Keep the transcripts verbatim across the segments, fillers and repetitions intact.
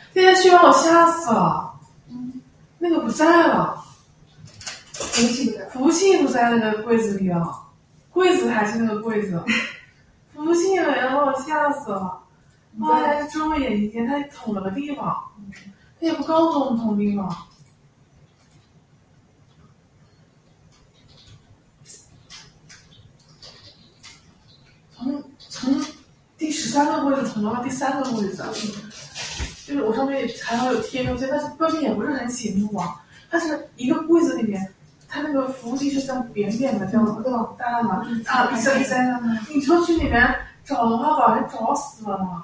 那天去把我吓死了。嗯，那个不在了， 服务器的， 服务器不在那个柜子里了，柜子还是那个柜子，服务器没了，把我吓死了。后来睁了眼一见，他捅了个地方，他也不告诉我们捅地方。从从第十三个柜子捅到了第三个柜子，就是我上面还要有贴标签，但是标签也不是很醒目啊。它是一个柜子里面，它那个服务器是这样扁扁的，这样对吧？大大的，啊，一塞一塞的。你说去里面找的话，把人找死了呢。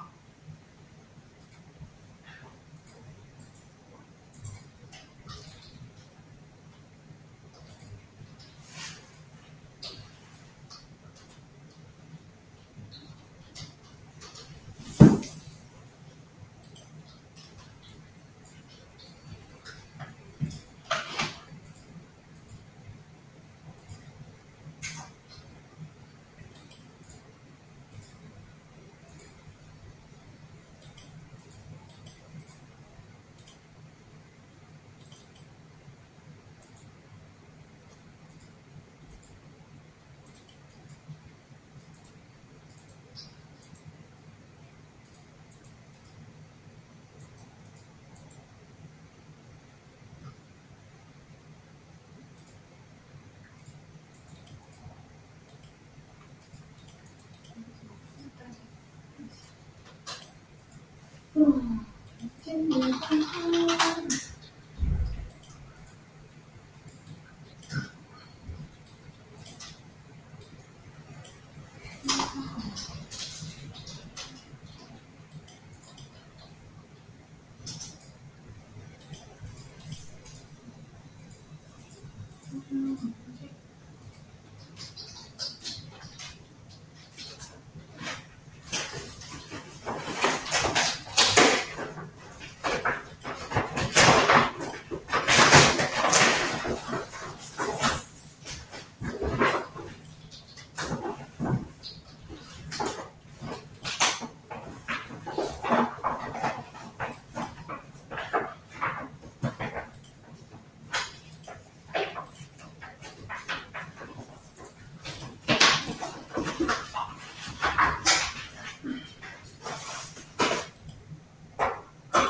嗯，今年花花